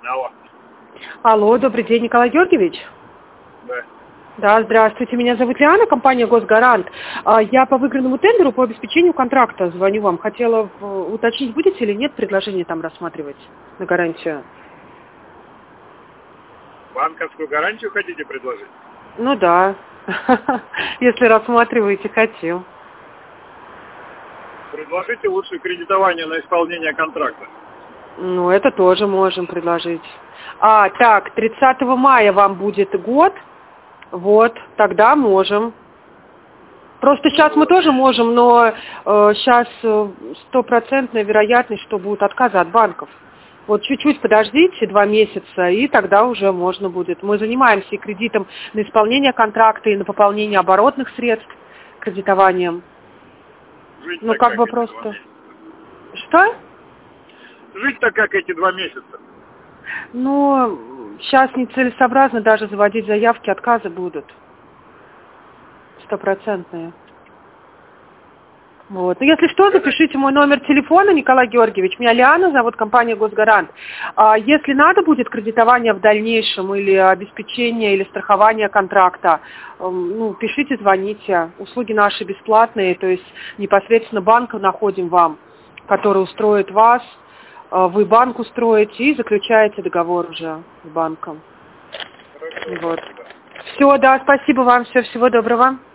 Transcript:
Алло. Алло, добрый день, Николай Георгиевич. Да. Да, здравствуйте, меня зовут Лиана, компания «Госгарант». Я по выигранному тендеру по обеспечению контракта звоню вам. Хотела уточнить, будете или нет предложение там рассматривать на гарантию? Банковскую гарантию хотите предложить? Ну да, если рассматриваете, хотим. Предложите лучше кредитование на исполнение контракта. Ну, это тоже можем предложить. Так, 30 мая вам будет год. Вот, тогда можем. Просто сейчас мы тоже можем, но сейчас 100% вероятность, что будут отказы от банков. Вот чуть-чуть подождите, 2 месяца, и тогда уже можно будет. Мы занимаемся и кредитом на исполнение контракта, и на пополнение оборотных средств кредитованием. Жить Ну, как бы просто... Что? Жить-то как эти 2 месяца? Ну, сейчас нецелесообразно даже заводить заявки, отказы будут. 100%. Вот. Ну, если что, запишите мой номер телефона, Николай Георгиевич. Меня Лиана зовут, компания «Госгарант». Если надо будет кредитование в дальнейшем, или обеспечение, или страхование контракта, ну, пишите, звоните. Услуги наши бесплатные, то есть непосредственно банк находим вам, который устроит вас, вы банк устроите и заключаете договор уже с банком. Хорошо, Вот. спасибо. Все, да, спасибо вам, всего доброго.